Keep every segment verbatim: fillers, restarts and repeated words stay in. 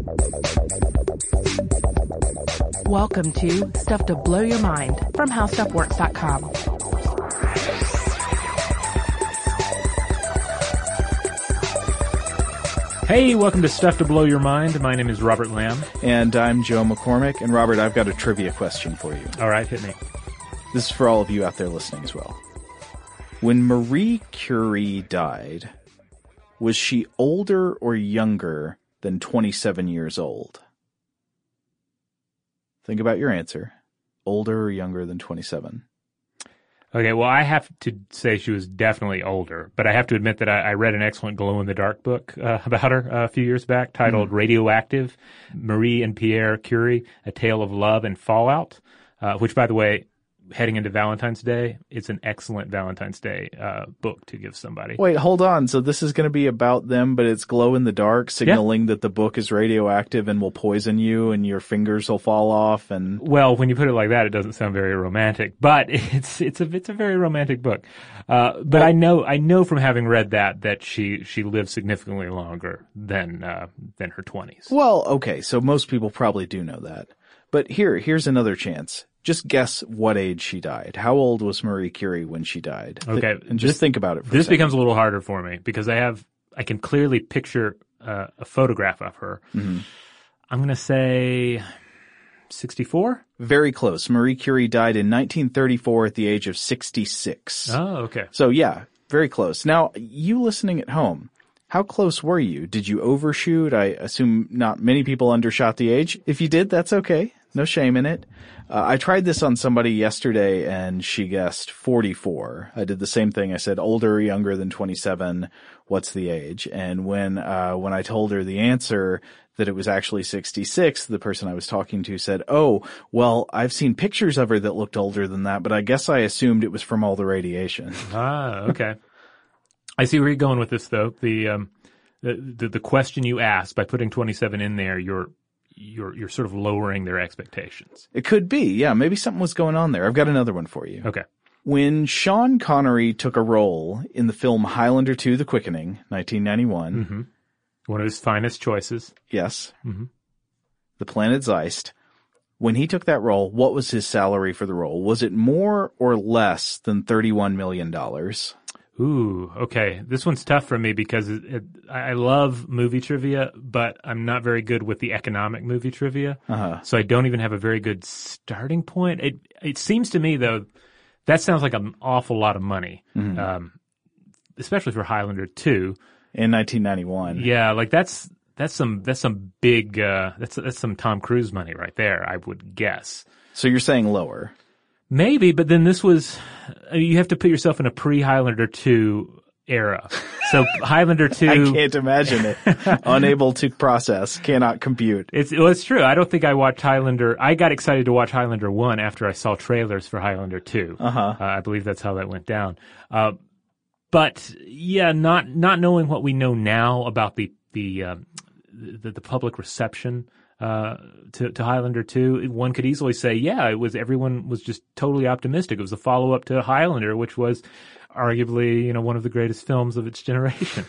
Welcome to Stuff to Blow Your Mind from How Stuff Works dot com. Hey, welcome to Stuff to Blow Your Mind. My name is Robert Lamb. And I'm Joe McCormick. And Robert, I've got a trivia question for you. All right, hit me. This is for all of you out there listening as well. When Marie Curie died, was she older or younger than twenty-seven years old? Think about your answer. Older or younger than twenty-seven? Okay, well, I have to say she was definitely older, but I have to admit that I, I read an excellent glow-in-the-dark book uh, about her uh, a few years back titled mm. Radioactive, Marie and Pierre Curie, A Tale of Love and Fallout, uh, which, by the way, heading into Valentine's Day, it's an excellent Valentine's Day uh, book to give somebody. Wait, hold on. So this is going to be about them, but it's glow-in-the-dark, signaling yeah. that the book is radioactive and will poison you and your fingers will fall off. And well, when you put it like that, it doesn't sound very romantic, but it's it's a it's a very romantic book. Uh, but well, I know I know from having read that that she she lived significantly longer than uh, than her twenties. Well, okay, so most people probably do know that. But here here's another chance. Just guess what age she died. How old was Marie Curie when she died? Okay. Th- and just this, think about it for This a second. becomes a little harder for me because I have, I can clearly picture uh, a photograph of her. Mm-hmm. I'm going to say sixty-four? Very close. Marie Curie died in nineteen thirty-four at the age of sixty-six. Oh, okay. So yeah, very close. Now, you listening at home, how close were you? Did you overshoot? I assume not many people undershot the age. If you did, that's okay. No shame in it. Uh, I tried this on somebody yesterday and she guessed forty-four. I did the same thing. I said older or younger than twenty-seven. What's the age? And when, uh, when I told her the answer that it was actually sixty-six, the person I was talking to said, oh, well, I've seen pictures of her that looked older than that, but I guess I assumed it was from all the radiation. Ah, okay. I see where you're going with this though. The, um, the, the, the question you asked by putting twenty-seven in there, you're, You're you're sort of lowering their expectations. It could be, yeah. Maybe something was going on there. I've got another one for you. Okay. When Sean Connery took a role in the film Highlander two: The Quickening, nineteen ninety-one. Mm-hmm. One of his finest choices. Yes. Mm-hmm. The Planet Zeist. When he took that role, what was his salary for the role? Was it more or less than thirty-one million dollars? Ooh, okay. This one's tough for me because it, it, I love movie trivia, but I'm not very good with the economic movie trivia. Uh-huh. So I don't even have a very good starting point. It it seems to me, though, that sounds like an awful lot of money, mm-hmm. um, especially for Highlander two. In nineteen ninety-one. Yeah, like that's that's some that's some big uh, that's that's some Tom Cruise money right there, I would guess. So you're saying lower? Maybe, but then this was, you have to put yourself in a pre-Highlander two era. So Highlander two. I can't imagine it. Unable to process, cannot compute. It's, well, it's true. I don't think I watched Highlander. I got excited to watch Highlander one after I saw trailers for Highlander two. Uh-huh. Uh, I believe that's how that went down. Uh, but yeah, not, not knowing what we know now about the, the, um, the, the public reception Uh, to, to Highlander two, one could easily say, yeah, it was, everyone was just totally optimistic. It was a follow-up to Highlander, which was arguably, you know, one of the greatest films of its generation.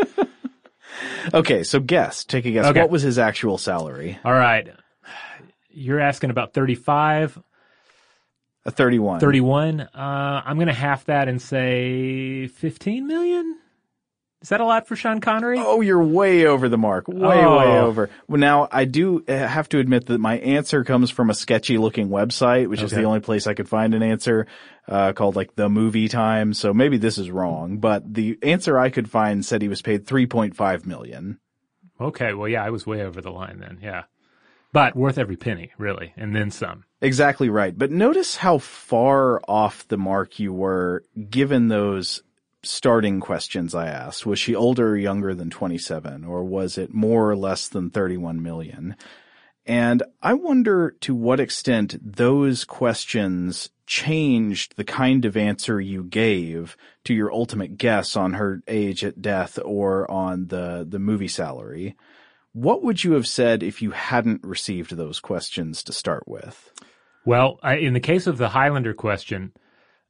Okay, so guess, take a guess. Okay. What was his actual salary? All right. You're asking about thirty-five? A thirty-one. thirty-one. Uh, I'm going to half that and say fifteen million? Is that a lot for Sean Connery? Oh, you're way over the mark. Way, oh. way over. Well, now, I do have to admit that my answer comes from a sketchy-looking website, which okay. is the only place I could find an answer, uh, called, like, The Movie Time. So maybe this is wrong. But the answer I could find said he was paid three point five million dollars. Okay, well, yeah, I was way over the line then, yeah. But worth every penny, really, and then some. Exactly right. But notice how far off the mark you were given those starting questions I asked. Was she older or younger than twenty-seven, or was it more or less than thirty-one million? And I wonder to what extent those questions changed the kind of answer you gave to your ultimate guess on her age at death or on the, the movie salary. What would you have said if you hadn't received those questions to start with? Well, I, in the case of the Highlander question,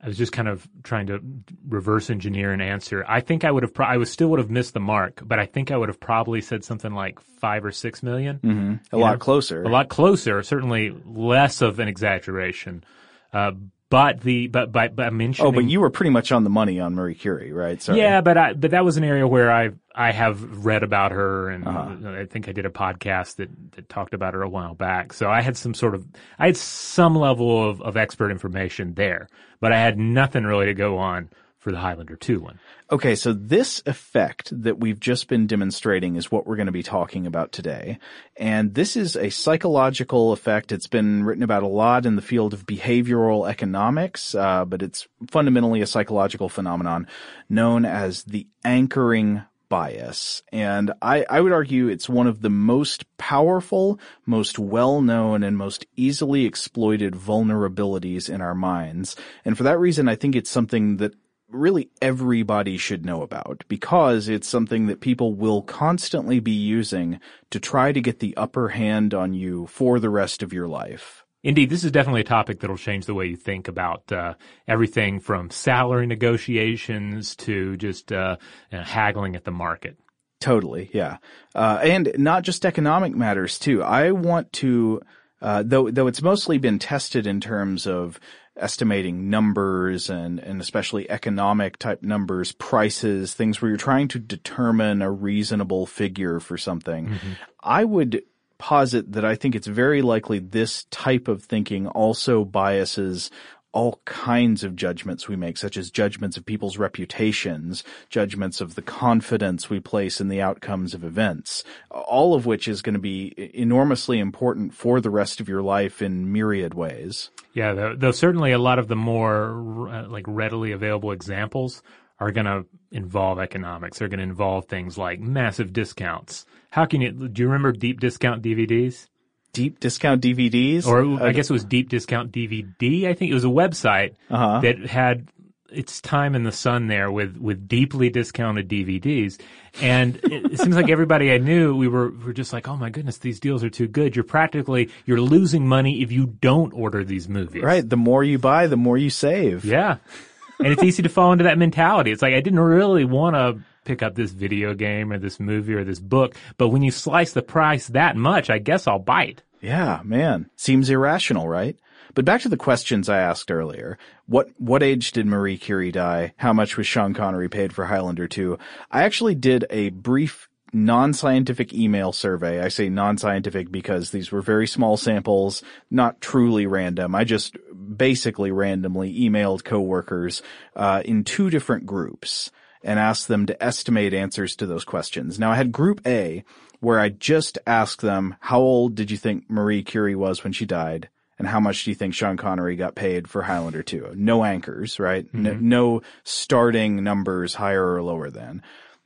I was just kind of trying to reverse engineer an answer. I think I would have, pro- I was still would have missed the mark, but I think I would have probably said something like five or six million. Mm-hmm. A lot know? closer. A lot closer. Certainly less of an exaggeration. Uh, but the, but, but, but mentioning. Oh, but you were pretty much on the money on Marie Curie, right? Sorry. Yeah, but I, but that was an area where I, I have read about her, and uh-huh. I think I did a podcast that, that talked about her a while back. So I had some sort of, I had some level of, of expert information there, but I had nothing really to go on for the Highlander two one. Okay, so this effect that we've just been demonstrating is what we're going to be talking about today. And this is a psychological effect. It's been written about a lot in the field of behavioral economics, uh, but it's fundamentally a psychological phenomenon known as the anchoring bias. And I, I would argue it's one of the most powerful, most well-known, and most easily exploited vulnerabilities in our minds. And for that reason, I think it's something that really everybody should know about, because it's something that people will constantly be using to try to get the upper hand on you for the rest of your life. Indeed, this is definitely a topic that'll change the way you think about uh, everything from salary negotiations to just uh, you know, haggling at the market. Totally, yeah. Uh, and not just economic matters, too. I want to, uh, though, though it's mostly been tested in terms of estimating numbers and, and especially economic type numbers, prices, things where you're trying to determine a reasonable figure for something. Mm-hmm. I would posit that I think it's very likely this type of thinking also biases all kinds of judgments we make, such as judgments of people's reputations, judgments of the confidence we place in the outcomes of events, all of which is going to be enormously important for the rest of your life in myriad ways. Yeah, though, though certainly a lot of the more uh, like readily available examples are going to involve economics. They're going to involve things like massive discounts. How can you, do you remember deep discount D V Ds? Deep discount D V Ds? Or I guess it was deep discount D V D. I think it was a website uh-huh. that had its time in the sun there with, with deeply discounted D V Ds. And it, it seems like everybody I knew, we were, we were just like, oh my goodness, these deals are too good. You're practically, you're losing money if you don't order these movies. Right. The more you buy, the more you save. Yeah. And it's easy to fall into that mentality. It's like, I didn't really want to pick up this video game or this movie or this book, but when you slice the price that much, I guess I'll bite. Yeah, man. Seems irrational, right? But back to the questions I asked earlier. What what age did Marie Curie die? How much was Sean Connery paid for Highlander two? I actually did a brief non-scientific email survey. I say non-scientific because these were very small samples, not truly random. I just basically randomly emailed coworkers uh, in two different groups and asked them to estimate answers to those questions. Now, I had Group A, where I just asked them, how old did you think Marie Curie was when she died? And how much do you think Sean Connery got paid for Highlander two? No anchors, right? Mm-hmm. No, no starting numbers higher or lower than.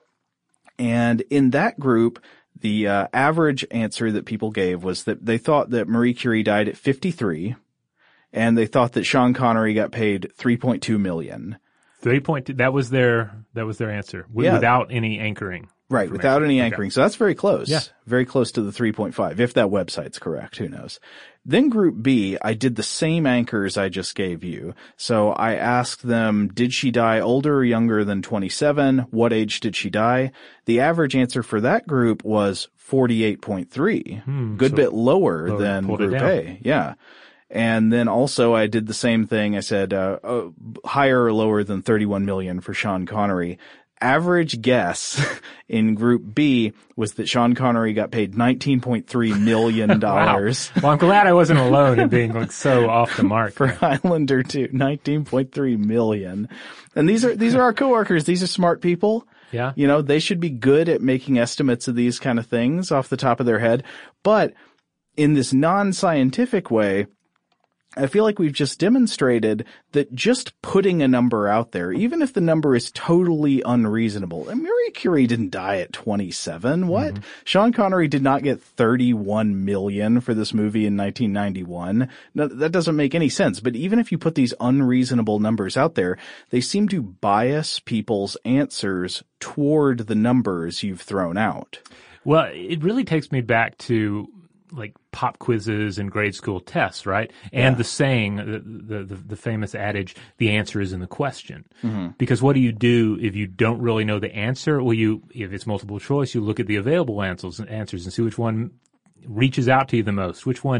And in that group, the uh, average answer that people gave was that they thought that Marie Curie died at fifty-three, and they thought that Sean Connery got paid three point two million dollars. three point two, that was their, that was their answer. W- yeah. Without any anchoring. Right, without any anchoring. Okay. So that's very close. Yeah. Very close to the three point five, if that website's correct. Who knows? Then Group B, I did the same anchors I just gave you. So I asked them, did she die older or younger than twenty-seven? What age did she die? The average answer for that group was forty-eight point three. Hmm, Good so bit lower, lower than Group A. Yeah. And then also I did the same thing. I said, uh, uh higher or lower than thirty-one million for Sean Connery. Average guess in Group B was that Sean Connery got paid nineteen point three million dollars. Wow. Well, I'm glad I wasn't alone in being like so off the mark. For Highlander two, nineteen point three million dollars. And these are, these are our coworkers. These are smart people. Yeah. You know, they should be good at making estimates of these kind of things off the top of their head. But in this non-scientific way, I feel like we've just demonstrated that just putting a number out there, even if the number is totally unreasonable, and Marie Curie didn't die at twenty-seven. What? Mm-hmm. Sean Connery did not get thirty-one million dollars for this movie in nineteen ninety-one. No, that doesn't make any sense. But even if you put these unreasonable numbers out there, they seem to bias people's answers toward the numbers you've thrown out. Well, it really takes me back to like pop quizzes and grade school tests, right? And Yeah. the saying, the, the the famous adage, the answer is in the question. Mm-hmm. Because what do you do if you don't really know the answer? Well, you if it's multiple choice, you look at the available answers answers and see which one reaches out to you the most, which one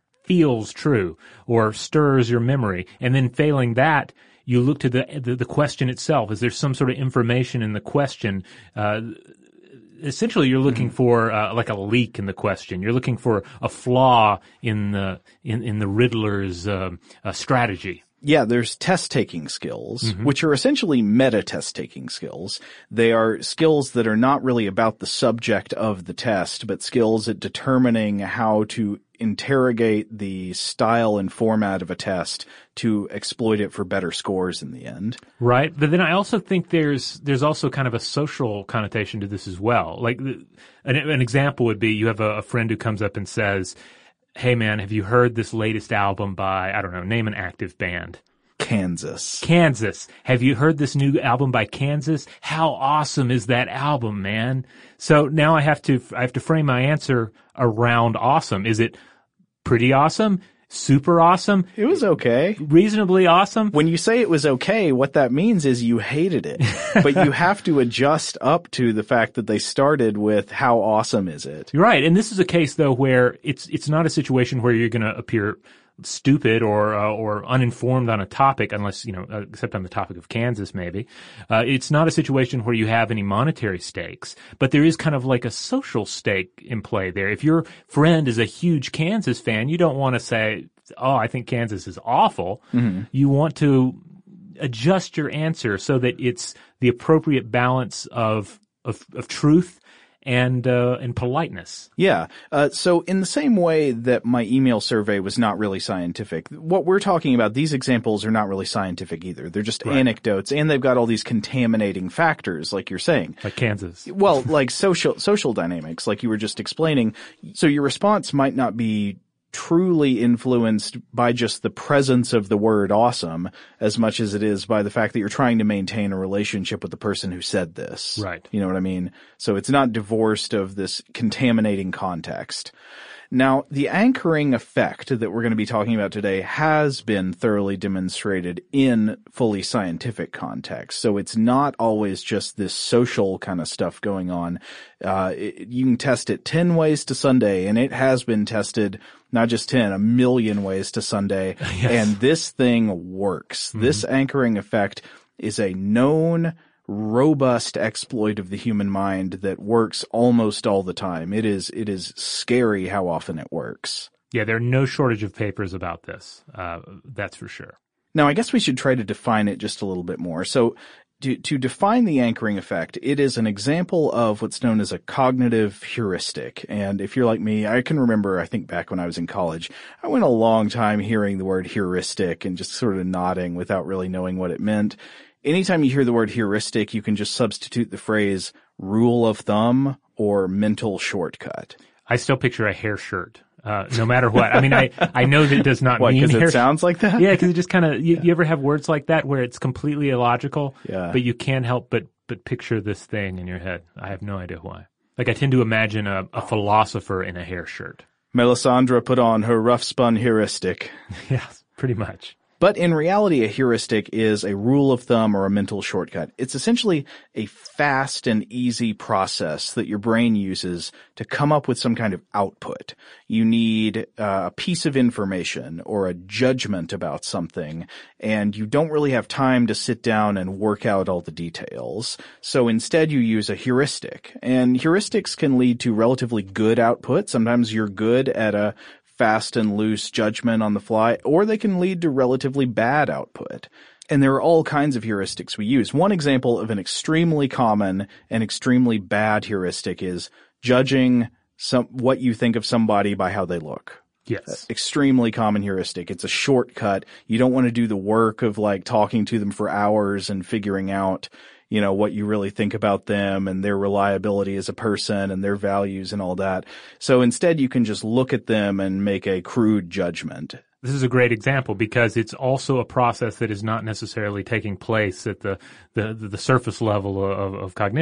feels true or stirs your memory, and then failing that, you look to the the, the question itself. Is there some sort of information in the question? Uh, Essentially, you're looking for uh, like a leak in the question. You're looking for a flaw in the in, in the Riddler's um, uh, strategy. Yeah, there's test-taking skills, Mm-hmm. which are essentially meta-test-taking skills. They are skills that are not really about the subject of the test, but skills at determining how to interrogate the style and format of a test to exploit it for better scores in the end. Right, but then I also think there's there's also kind of a social connotation to this as well. Like the, an, an example would be you have a, a friend who comes up and says, "Hey man, have you heard this latest album by, I don't know, name an active band." Kansas. Kansas. Have you heard this new album by Kansas? How awesome is that album, man? So now I have to I have to frame my answer around awesome. Is it pretty awesome? Super awesome? It was okay. Reasonably awesome? When you say it was okay, what that means is you hated it. But you have to adjust up to the fact that they started with how awesome is it. You're right. And this is a case though where it's it's not a situation where you're going to appear stupid or uh, or uninformed on a topic, unless, you know, uh, except on the topic of Kansas maybe. Uh, it's not a situation where you have any monetary stakes, but there is kind of like a social stake in play there. If your friend is a huge Kansas fan, you don't want to say, "Oh, I think Kansas is awful." Mm-hmm. You want to adjust your answer so that it's the appropriate balance of of, of truth and uh, and politeness. Yeah. Uh, so in the same way that my email survey was not really scientific, what we're talking about, these examples are not really scientific either. They're just Right. anecdotes, and they've got all these contaminating factors, like you're saying. Like Kansas. Well, like social social dynamics, like you were just explaining. So your response might not be truly influenced by just the presence of the word awesome as much as it is by the fact that you're trying to maintain a relationship with the person who said this. Right. You know what I mean? So it's not divorced of this contaminating context. Now, the anchoring effect that we're going to be talking about today has been thoroughly demonstrated in fully scientific context. So it's not always just this social kind of stuff going on. Uh, it, you can test it ten ways to Sunday, and it has been tested not just ten, a million ways to Sunday. Yes. And this thing works. Mm-hmm. This anchoring effect is a known robust exploit of the human mind that works almost all the time. It is it is scary how often it works. Yeah, there are no shortage of papers about this. Uh, that's for sure. Now, I guess we should try to define it just a little bit more. So to, to define the anchoring effect, it is an example of what's known as a cognitive heuristic. And if you're like me, I can remember, I think back when I was in college, I went a long time hearing the word heuristic and just sort of nodding without really knowing what it meant. Anytime you hear the word heuristic, you can just substitute the phrase rule of thumb or mental shortcut. I still picture a hair shirt, uh, no matter what. I mean, I, I know that it does not What, mean because hair it sounds like that? Yeah, because it just kind of, you, you ever have words like that where it's completely illogical, Yeah. but you can't help but, but picture this thing in your head? I have no idea why. Like, I tend to imagine a, a philosopher in a hair shirt. Melisandre put on her rough-spun heuristic. Yes, pretty much. But in reality, a heuristic is a rule of thumb or a mental shortcut. It's essentially a fast and easy process that your brain uses to come up with some kind of output. You need uh, a piece of information or a judgment about something, and you don't really have time to sit down and work out all the details. So instead, you use a heuristic. And heuristics can lead to relatively good output. Sometimes you're good at a fast and loose judgment on the fly, or they can lead to relatively bad output. And there are all kinds of heuristics we use. One example of an extremely common and extremely bad heuristic is judging some what you think of somebody by how they look. Yes. Extremely common heuristic. It's a shortcut. You don't want to do the work of like talking to them for hours and figuring out, you know, what you really think about them and their reliability as a person and their values and all that. So instead you can just look at them and make a crude judgment. This is a great example because it's also a process that is not necessarily taking place at the, the, the surface level of, of cognition.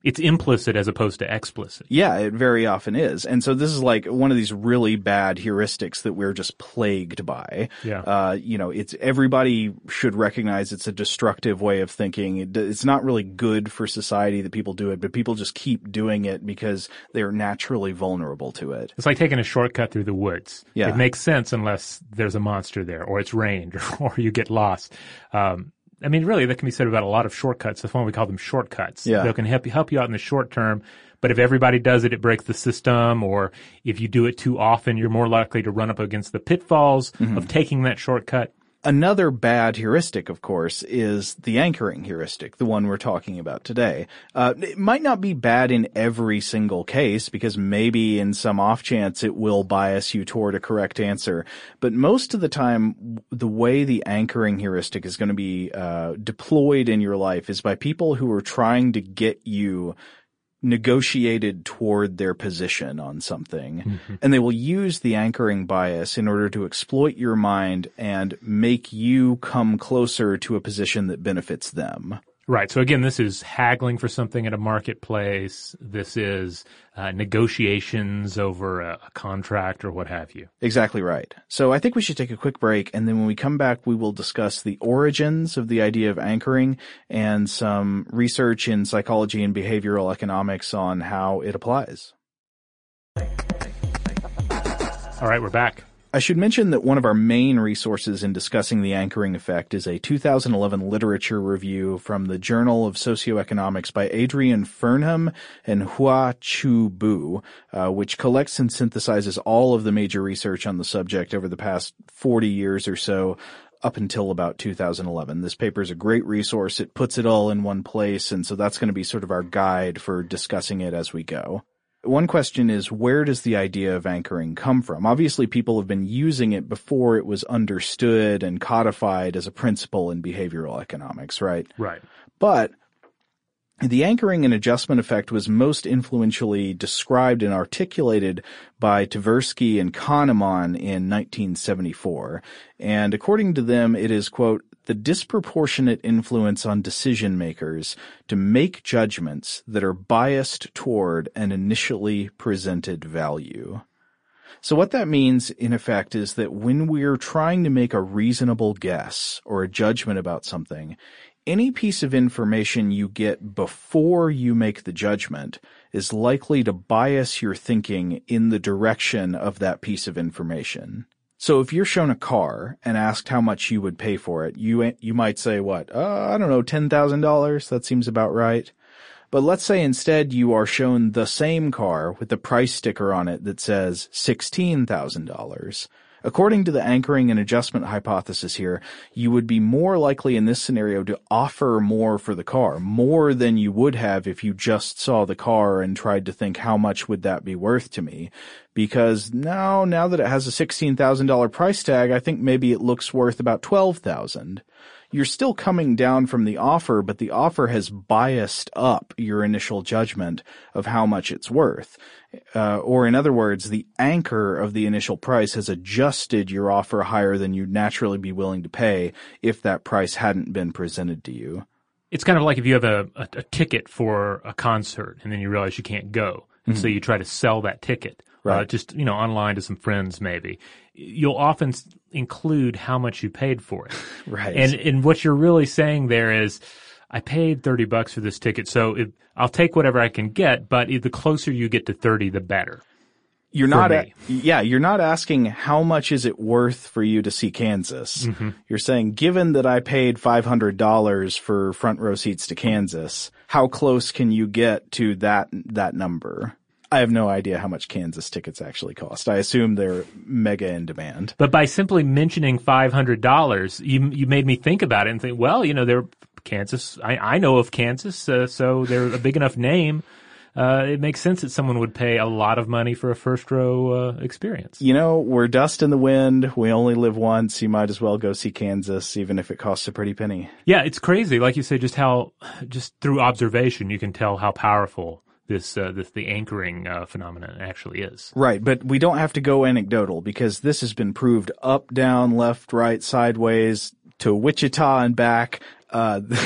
It's implicit as opposed to explicit. Yeah, it very often is. And so this is like one of these really bad heuristics that we're just plagued by. Yeah. Uh, you know, it's everybody should recognize it's a destructive way of thinking. It, it's not really good for society that people do it, but people just keep doing it because they're naturally vulnerable to it. It's like taking a shortcut through the woods. Yeah. It makes sense unless there's a monster there, or it's rained, or you get lost. Um, I mean, really, that can be said about a lot of shortcuts. That's why we call them shortcuts. Yeah. They can help you, help you out in the short term, but if everybody does it, it breaks the system, or if you do it too often, you're more likely to run up against the pitfalls mm-hmm. of taking that shortcut. Another bad heuristic, of course, is the anchoring heuristic, the one we're talking about today. Uh, it might not be bad in every single case, because maybe in some off chance it will bias you toward a correct answer. But most of the time, the way the anchoring heuristic is going to be uh, deployed in your life is by people who are trying to get you negotiated toward their position on something. Mm-hmm. And they will use the anchoring bias in order to exploit your mind and make you come closer to a position that benefits them. Right. So again, this is haggling for something at a marketplace. This is uh, negotiations over a, a contract or what have you. Exactly right. So I think we should take a quick break, and then when we come back, we will discuss the origins of the idea of anchoring and some research in psychology and behavioral economics on how it applies. All right, we're back. I should mention that one of our main resources in discussing the anchoring effect is a two thousand eleven literature review from the Journal of Socioeconomics by Adrian Fernham and Hua Chu Bu, uh, which collects and synthesizes all of the major research on the subject over the past forty years or so, up until about two thousand eleven. This paper is a great resource. It puts it all in one place, and so that's going to be sort of our guide for discussing it as we go. One question is, where does the idea of anchoring come from? Obviously, people have been using it before it was understood and codified as a principle in behavioral economics, right? Right. But the anchoring and adjustment effect was most influentially described and articulated by Tversky and Kahneman in nineteen seventy-four. And according to them, it is, quote, the disproportionate influence on decision makers to make judgments that are biased toward an initially presented value. So what that means, in effect, is that when we're trying to make a reasonable guess or a judgment about something, any piece of information you get before you make the judgment is likely to bias your thinking in the direction of that piece of information. So if you're shown a car and asked how much you would pay for it, you you might say, what, uh, I don't know, ten thousand dollars? That seems about right. But let's say instead you are shown the same car with the price sticker on it that says sixteen thousand dollars. According to the anchoring and adjustment hypothesis here, you would be more likely in this scenario to offer more for the car, more than you would have if you just saw the car and tried to think, how much would that be worth to me? Because now, now that it has a sixteen thousand dollars price tag, I think maybe it looks worth about twelve thousand dollars. You're still coming down from the offer, but the offer has biased up your initial judgment of how much it's worth. Uh, or in other words, the anchor of the initial price has adjusted your offer higher than you'd naturally be willing to pay if that price hadn't been presented to you. It's kind of like if you have a, a, a ticket for a concert and then you realize you can't go. And mm-hmm. so you try to sell that ticket. Right. Uh, just, you know, online to some friends maybe. You'll often include how much you paid for it. Right. And and what you're really saying there is, I paid thirty bucks for this ticket, so if, I'll take whatever I can get, but if the closer you get to thirty, the better. You're not, a, yeah, you're not asking how much is it worth for you to see Kansas. Mm-hmm. You're saying, given that I paid five hundred dollars for front row seats to Kansas, how close can you get to that, that number? I have no idea how much Kansas tickets actually cost. I assume they're mega in demand. But by simply mentioning five hundred dollars, you you made me think about it and think, well, you know, they're Kansas. I, I know of Kansas, uh, so they're a big enough name. Uh, it makes sense that someone would pay a lot of money for a first row uh, experience. You know, we're dust in the wind. We only live once. You might as well go see Kansas, even if it costs a pretty penny. Yeah, it's crazy. Like you say, just how, just through observation, you can tell how powerful this, uh, this, the anchoring, uh, phenomenon actually is. Right. But we don't have to go anecdotal because this has been proved up, down, left, right, sideways to Wichita and back. Uh,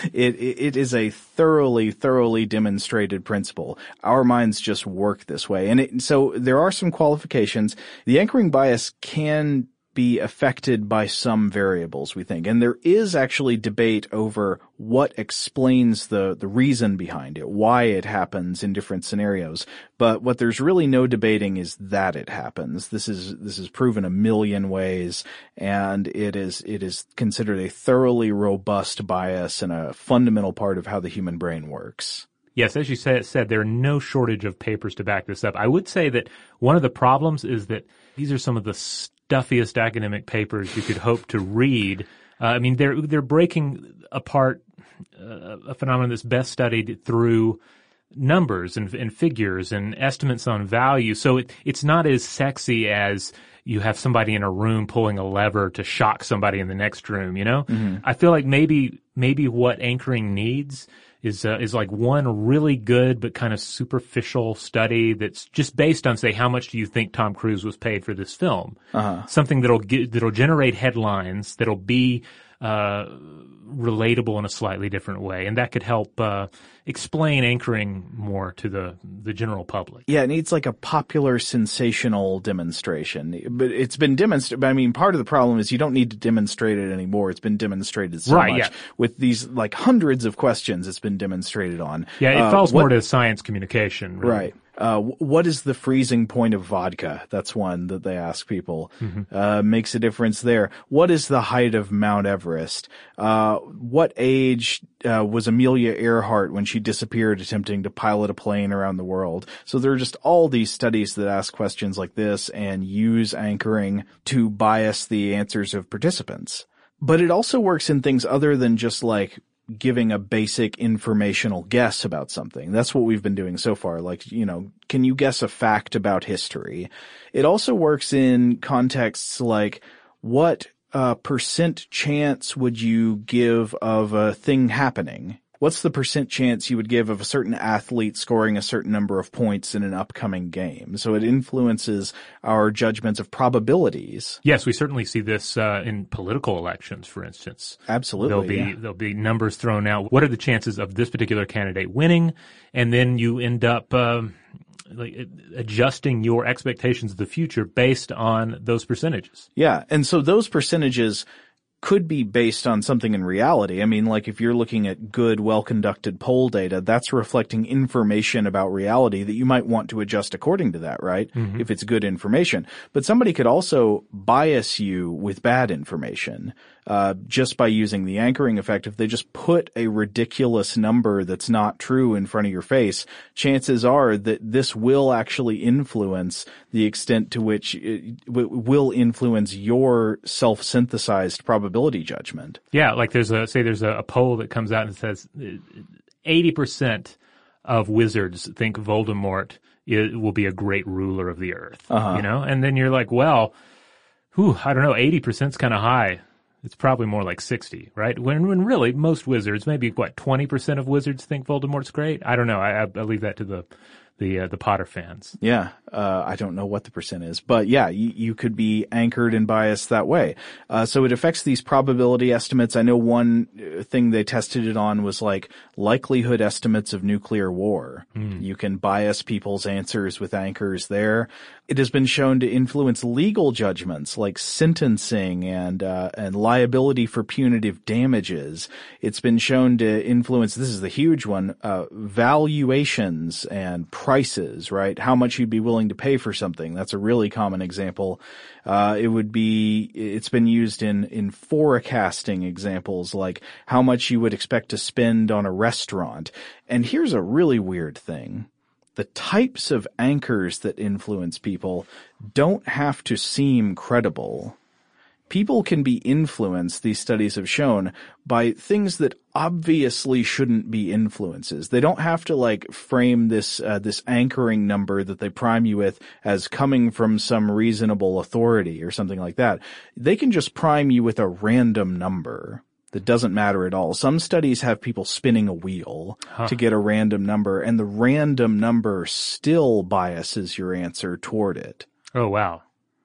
It, it it is a thoroughly, thoroughly demonstrated principle. Our minds just work this way. And it, so there are some qualifications. The anchoring bias can be affected by some variables, we think. And there is actually debate over what explains the, the reason behind it, why it happens in different scenarios. But what there's really no debating is that it happens. This is, this is proven a million ways, and it is, it is considered a thoroughly robust bias and a fundamental part of how the human brain works. Yes, as you said, said, there are no shortage of papers to back this up. I would say that one of the problems is that these are some of the stuffiest academic papers you could hope to read. Uh, I mean, they're they're breaking apart uh, a phenomenon that's best studied through numbers and, and figures and estimates on value. So it, it's not as sexy as you have somebody in a room pulling a lever to shock somebody in the next room, you know? Mm-hmm. I feel like maybe maybe what anchoring needs is uh, is like one really good but kind of superficial study that's just based on, say, how much do you think Tom Cruise was paid for this film? Uh-huh. Something that'll get, that'll generate headlines, that'll be uh relatable in a slightly different way, and that could help uh explain anchoring more to the the general public. Yeah, it needs like a popular sensational demonstration. But it's been demonstrated. I mean, part of the problem is you don't need to demonstrate it anymore. It's been demonstrated so right, much. Yeah. With these like hundreds of questions it's been demonstrated on. Yeah, it uh, falls what, more to science communication. Really. Right. Uh, what is the freezing point of vodka? That's one that they ask people. Mm-hmm. Uh, makes a difference there. What is the height of Mount Everest? Uh, what age, uh, was Amelia Earhart when she disappeared attempting to pilot a plane around the world? So there are just all these studies that ask questions like this and use anchoring to bias the answers of participants. But it also works in things other than just like giving a basic informational guess about something. That's what we've been doing so far. Like, you know, can you guess a fact about history? It also works in contexts like what uh, percent chance would you give of a thing happening? What's the percent chance you would give of a certain athlete scoring a certain number of points in an upcoming game? So it influences our judgments of probabilities. Yes, we certainly see this uh, in political elections, for instance. Absolutely. There'll be yeah. there'll be numbers thrown out. What are the chances of this particular candidate winning? And then you end up um, like adjusting your expectations of the future based on those percentages. Yeah, and so those percentages could be based on something in reality. I mean, like if you're looking at good, well-conducted poll data, that's reflecting information about reality that you might want to adjust according to that, right? Mm-hmm. If it's good information. But somebody could also bias you with bad information, uh, just by using the anchoring effect. If they just put a ridiculous number that's not true in front of your face, chances are that this will actually influence the extent to which it will influence your self-synthesized probability judgment. Yeah, like there's a, say there's a, a poll that comes out and says eighty percent of wizards think Voldemort is, will be a great ruler of the earth, uh-huh. you know? And then you're like, well, whew, I don't know, eighty percent's kind of high. It's probably more like sixty, right? When when really most wizards, maybe what, twenty percent of wizards think Voldemort's great? I don't know. I, I leave that to the the uh, the Potter fans. Yeah, uh, I don't know what the percent is, but yeah, you, you could be anchored and biased that way. Uh, so it affects these probability estimates. I know one thing they tested it on was like likelihood estimates of nuclear war. Mm. You can bias people's answers with anchors there. It has been shown to influence legal judgments like sentencing and uh, and liability for punitive damages. It's been shown to influence, this is the huge one, uh, valuations and prices, right? How much you'd be willing to pay for something. That's a really common example. Uh, it would be, it's been used in, in forecasting examples, like how much you would expect to spend on a restaurant. And here's a really weird thing. The types of anchors that influence people don't have to seem credible. People can be influenced, these studies have shown, by things that obviously shouldn't be influences. They don't have to like frame this uh, this anchoring number that they prime you with as coming from some reasonable authority or something like that. They can just prime you with a random number that doesn't matter at all. Some studies have people spinning a wheel huh. to get a random number, and the random number still biases your answer toward it. Oh, wow.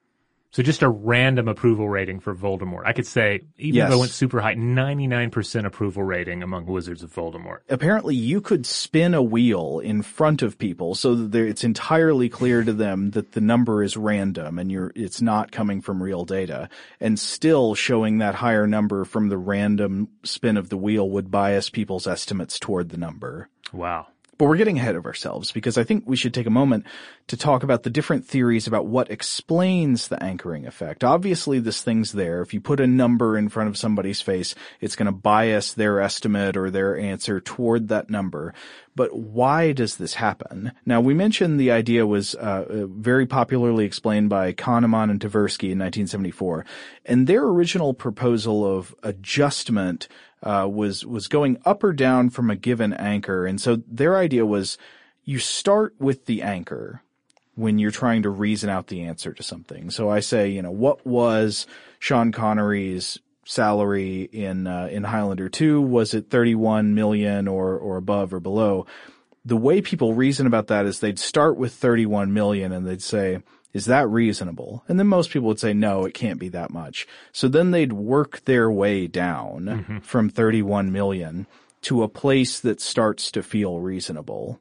So just a random approval rating for Voldemort. I could say, even Yes. if I went super high, ninety-nine percent approval rating among Wizards of Voldemort. Apparently you could spin a wheel in front of people so that they're- it's entirely clear to them that the number is random and you're, it's not coming from real data, and still showing that higher number from the random spin of the wheel would bias people's estimates toward the number. Wow. But we're getting ahead of ourselves because I think we should take a moment to talk about the different theories about what explains the anchoring effect. Obviously, this thing's there. If you put a number in front of somebody's face, it's going to bias their estimate or their answer toward that number. But why does this happen? Now, we mentioned the idea was uh, very popularly explained by Kahneman and Tversky in nineteen seventy-four. And their original proposal of adjustment Uh, was, was going up or down from a given anchor. And so their idea was you start with the anchor when you're trying to reason out the answer to something. So I say, you know, what was Sean Connery's salary in, uh, in Highlander two? Was it thirty-one million or, or above or below? The way people reason about that is they'd start with thirty-one million and they'd say, is that reasonable? And then most people would say, no, it can't be that much. So then they'd work their way down mm-hmm. from thirty-one million to a place that starts to feel reasonable.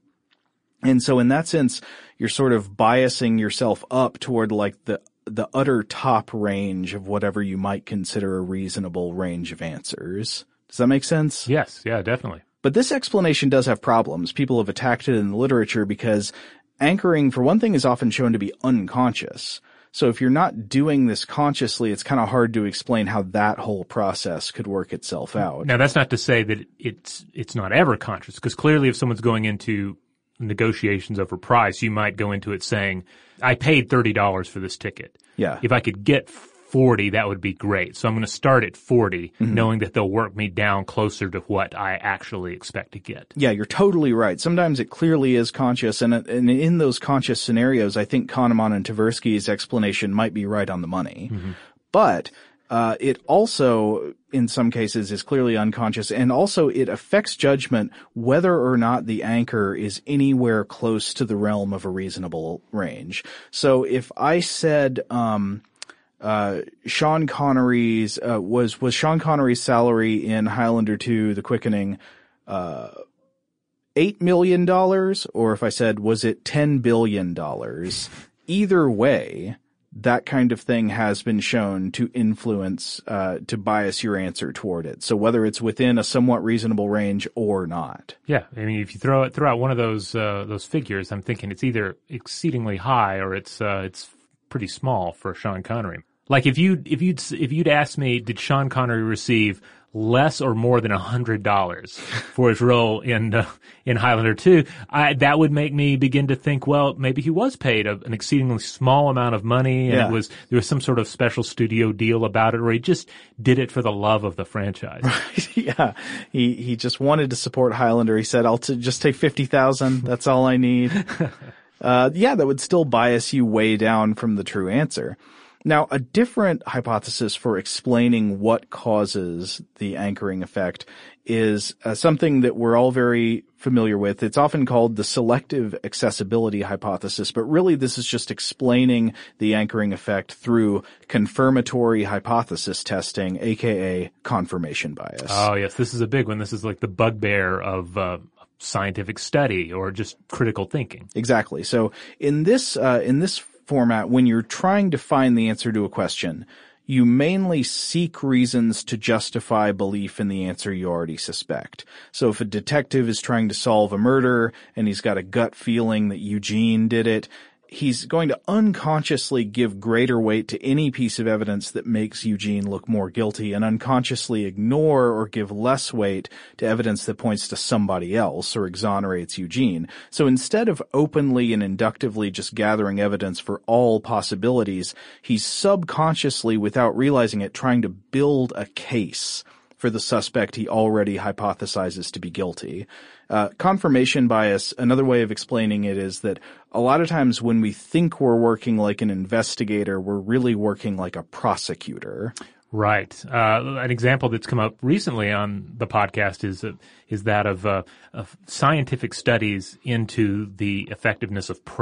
And so in that sense, you're sort of biasing yourself up toward like the the utter top range of whatever you might consider a reasonable range of answers. Does that make sense? Yes, yeah, definitely. But this explanation does have problems. People have attacked it in the literature because anchoring, for one thing, is often shown to be unconscious. So if you're not doing this consciously, it's kind of hard to explain how that whole process could work itself out. Now, that's not to say that it's it's not ever conscious, because clearly if someone's going into negotiations over price, you might go into it saying, I paid thirty dollars for this ticket. Yeah. If I could get forty, that would be great. So I'm going to start at forty, mm-hmm. knowing that they'll work me down closer to what I actually expect to get. Yeah, you're totally right. Sometimes it clearly is conscious, and, and in those conscious scenarios, I think Kahneman and Tversky's explanation might be right on the money. Mm-hmm. But uh it also, in some cases, is clearly unconscious, and also it affects judgment whether or not the anchor is anywhere close to the realm of a reasonable range. So if I said um Uh, Sean Connery's, uh, was, was Sean Connery's salary in Highlander two, The Quickening, uh, eight million dollars? Or if I said, was it ten billion dollars? Either way, that kind of thing has been shown to influence, uh, to bias your answer toward it. So whether it's within a somewhat reasonable range or not. Yeah. I mean, if you throw it, throw out one of those, uh, those figures, I'm thinking it's either exceedingly high or it's, uh, it's pretty small for Sean Connery. Like if you if you'd if you'd asked me, did Sean Connery receive less or more than a hundred dollars for his role in uh, in Highlander two? I, that would make me begin to think, well, maybe he was paid a, an exceedingly small amount of money, and yeah. it was there was some sort of special studio deal about it, or he just did it for the love of the franchise. Right? Yeah, he he just wanted to support Highlander. He said, "I'll t- just take fifty thousand. That's all I need." uh, yeah, that would still bias you way down from the true answer. Now, a different hypothesis for explaining what causes the anchoring effect is uh, something that we're all very familiar with. It's often called the selective accessibility hypothesis, but really this is just explaining the anchoring effect through confirmatory hypothesis testing, aka confirmation bias. Oh, yes, this is a big one. This is like the bugbear of uh scientific study or just critical thinking. Exactly. So in this uh in this format, when you're trying to find the answer to a question, you mainly seek reasons to justify belief in the answer you already suspect. So if a detective is trying to solve a murder and he's got a gut feeling that Eugene did it, he's going to unconsciously give greater weight to any piece of evidence that makes Eugene look more guilty and unconsciously ignore or give less weight to evidence that points to somebody else or exonerates Eugene. So instead of openly and inductively just gathering evidence for all possibilities, he's subconsciously, without realizing it, trying to build a case for the suspect he already hypothesizes to be guilty. Uh, confirmation bias, another way of explaining it is that a lot of times when we think we're working like an investigator, we're really working like a prosecutor. Right. Uh, an example that's come up recently on the podcast is uh, is that of, uh, of scientific studies into the effectiveness of prayer.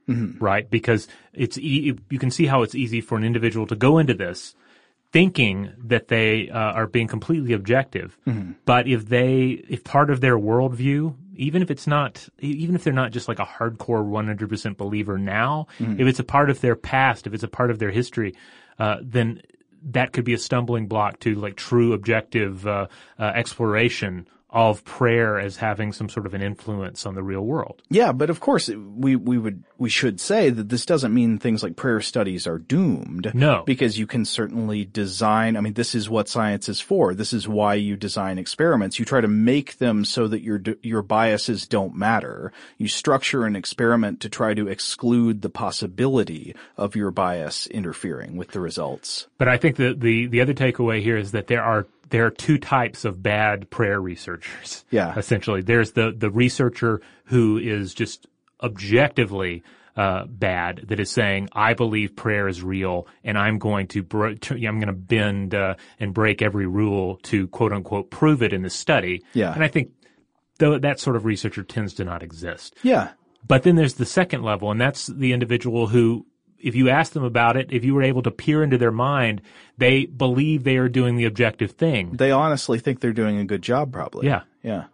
mm-hmm. right? Because it's e- you can see how it's easy for an individual to go into this thinking that they uh, are being completely objective. Mm-hmm. But if they, if part of their worldview, even if it's not, even if they're not just like a hardcore one hundred percent believer now, mm-hmm. if it's a part of their past, if it's a part of their history, uh, then that could be a stumbling block to like true objective uh, uh, exploration of prayer as having some sort of an influence on the real world. Yeah, but of course we we would we should say that this doesn't mean things like prayer studies are doomed. No. Because you can certainly design, I mean, this is what science is for. This is why you design experiments. You try to make them so that your your biases don't matter. You structure an experiment to try to exclude the possibility of your bias interfering with the results. But I think the the, the other takeaway here is that there are There are two types of bad prayer researchers. Yeah. Essentially, there's the, the researcher who is just objectively uh, bad, that is saying, I believe prayer is real, and I'm going to bro- I'm going to bend uh, and break every rule to quote unquote prove it in the study. Yeah. And I think though that sort of researcher tends to not exist. Yeah. But then there's the second level, and that's the individual who, if you ask them about it, if you were able to peer into their mind, they believe they are doing the objective thing. They honestly think they're doing a good job, probably. Yeah. Yeah.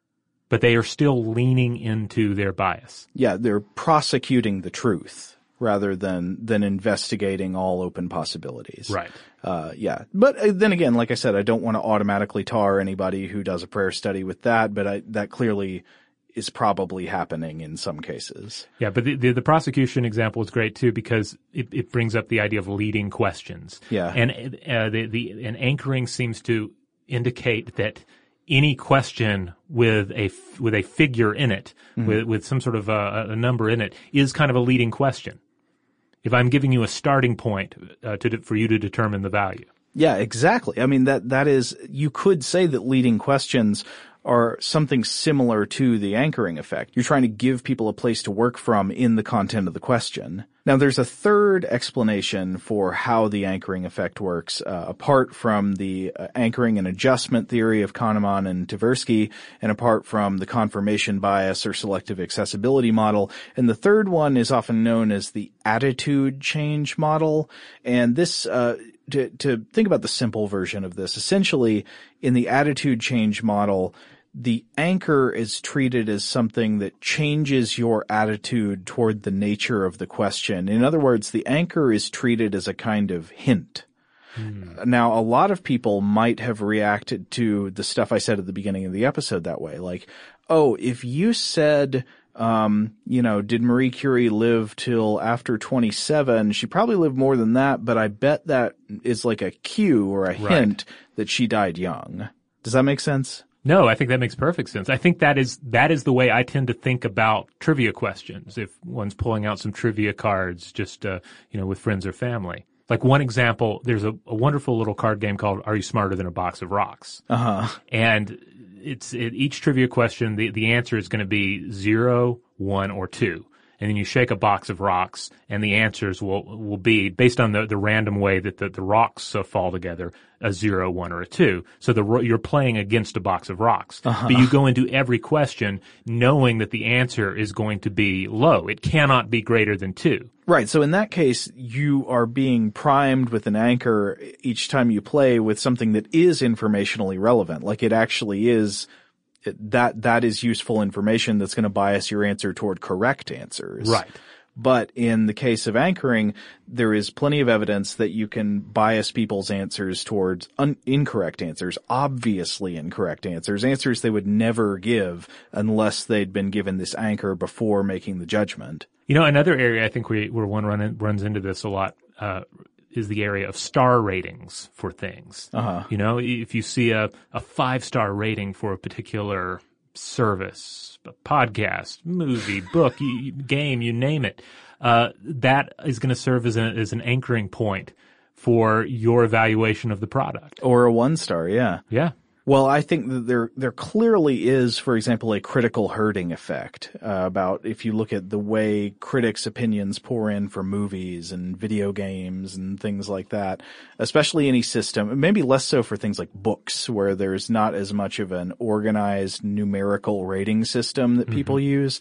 But they are still leaning into their bias. Yeah, they're prosecuting the truth rather than than investigating all open possibilities. Right. Uh, yeah. But then again, like I said, I don't want to automatically tar anybody who does a prayer study with that, but I, that clearly is probably happening in some cases. Yeah, but the, the, the prosecution example is great too because it, it brings up the idea of leading questions. Yeah. And uh, the, the and anchoring seems to indicate that any question with a with a figure in it, mm-hmm. with with some sort of a, a number in it, is kind of a leading question. If I'm giving you a starting point uh, to for you to determine the value. Yeah, exactly. I mean that that is, you could say that leading questions are something similar to the anchoring effect. You're trying to give people a place to work from in the content of the question. Now, there's a third explanation for how the anchoring effect works, uh, apart from the uh, anchoring and adjustment theory of Kahneman and Tversky, and apart from the confirmation bias or selective accessibility model. And the third one is often known as the attitude change model. And this, uh, to, to think about the simple version of this, essentially, in the attitude change model, the anchor is treated as something that changes your attitude toward the nature of the question. In other words, the anchor is treated as a kind of hint. Mm. Now, a lot of people might have reacted to the stuff I said at the beginning of the episode that way. Like, oh, if you said, um, you know, did Marie Curie live till after twenty-seven? She probably lived more than that, but I bet that is like a cue or a right. hint that she died young. Does that make sense? No, I think that makes perfect sense. I think that is that is the way I tend to think about trivia questions. If one's pulling out some trivia cards, just uh, you know, with friends or family. Like one example, there's a, a wonderful little card game called "Are You Smarter Than a Box of Rocks?" Uh huh. And it's it, each trivia question, the the answer is going to be zero, one, or two. And then you shake a box of rocks, and the answers will will be based on the, the random way that the, the rocks uh, fall together, a zero, one, or a two. So the you're playing against a box of rocks. Uh-huh. But you go into every question knowing that the answer is going to be low. It cannot be greater than two. Right. So in that case, you are being primed with an anchor each time you play with something that is informationally relevant. Like it actually is. That, that is useful information that's going to bias your answer toward correct answers. Right. But in the case of anchoring, there is plenty of evidence that you can bias people's answers towards un- incorrect answers, obviously incorrect answers, answers they would never give unless they'd been given this anchor before making the judgment. You know, another area I think we, where one run in, runs into this a lot, uh, is the area of star ratings for things. Uh-huh. You know, if you see a, a five-star rating for a particular service, a podcast, movie, book, you, game, you name it, uh, that is going to serve as, a, as an anchoring point for your evaluation of the product. Or a one-star, yeah. Yeah. Well, I think that there there clearly is, for example, a critical herding effect uh, about if you look at the way critics' opinions pour in for movies and video games and things like that, especially any system, maybe less so for things like books where there's not as much of an organized numerical rating system that people mm-hmm. use.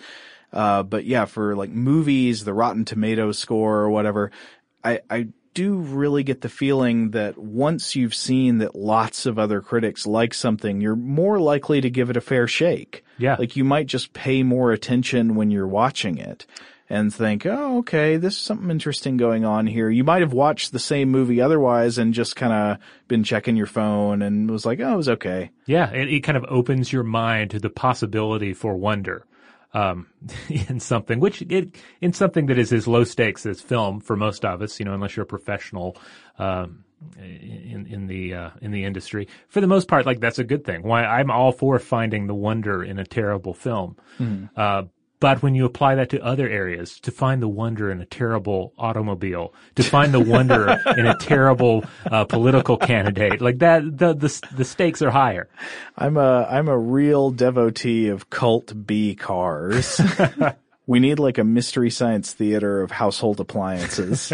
Uh, but yeah, for like movies, the Rotten Tomatoes score or whatever, I, I do really get the feeling that once you've seen that lots of other critics like something, you're more likely to give it a fair shake. Yeah. Like you might just pay more attention when you're watching it and think, oh, okay, there's something interesting going on here. You might have watched the same movie otherwise and just kind of been checking your phone and was like, oh, it was okay. Yeah, it, it kind of opens your mind to the possibility for wonder. Um, in something, which it, in something that is as low stakes as film for most of us, you know, unless you're a professional, um, in, in the, uh, in the industry. For the most part, like, that's a good thing. Why I'm all for finding the wonder in a terrible film. Mm. Uh, But when you apply that to other areas, to find the wonder in a terrible automobile, to find the wonder in a terrible uh, political candidate, like that, the, the the stakes are higher. I'm a I'm a real devotee of cult B cars. We need like a Mystery Science Theater of household appliances.